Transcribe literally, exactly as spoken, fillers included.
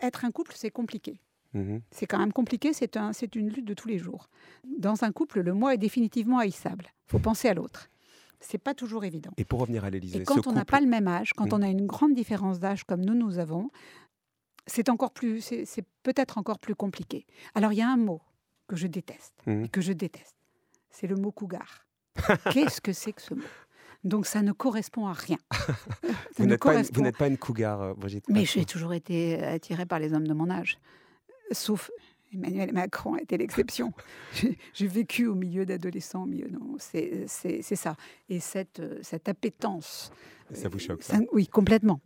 être un couple, c'est compliqué. Mmh. C'est quand même compliqué, c'est, un, c'est une lutte de tous les jours. Dans un couple, le moi est définitivement haïssable. Il faut penser à l'autre. C'est pas toujours évident. Et pour revenir à l'Élysée, Et quand ce on n'a couple... pas le même âge, quand Mmh. on a une grande différence d'âge comme nous, nous avons, c'est encore plus, c'est, c'est peut-être encore plus compliqué. Alors, il y a un mot que je déteste, Mmh. que je déteste. C'est le mot cougar. Qu'est-ce que c'est que ce mot ? Donc, ça ne correspond à rien. Ça Vous ne n'êtes, pas une, correspond- vous n'êtes pas une cougar, euh, Brigitte. Mais j'ai toujours été attirée par les hommes de mon âge. Sauf Emmanuel Macron a été l'exception. J'ai, j'ai vécu au milieu d'adolescents, au milieu, non, c'est, c'est, c'est ça. Et cette, cette appétence... Ça vous choque, ça- ça? Oui, complètement.